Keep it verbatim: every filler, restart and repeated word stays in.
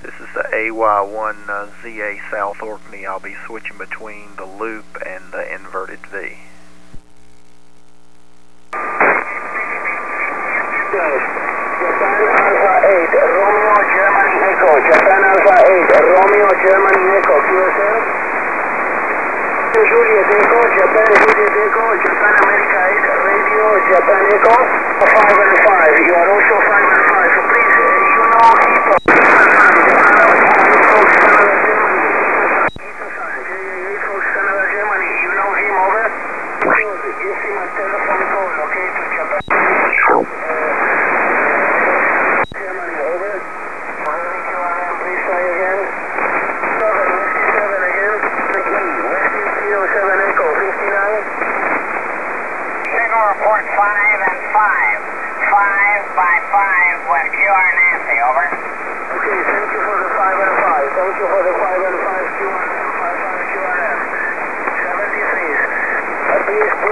This is the A Y one uh, Z A South Orkney. I'll be switching between the loop and the inverted V. Japan Alpha eight, Romeo Germany Echo. Japan Alpha eight, Romeo Germany Echo. Q S L. Juliet Echo, Japan Juliet Echo, Japan America eight, Radio Japan Echo. five and five. You are also five and five. So please, uh, you know Heathrow. Heathrow, Canada, Germany. You know him, over? Give him a telephone call, okay, to Japan. Report five and five. Five by five with Q R Nancy, over. Okay, thank you for the five and five. Thank you for the five and five Q R N. five five Q R N. seventy-three. Uh, please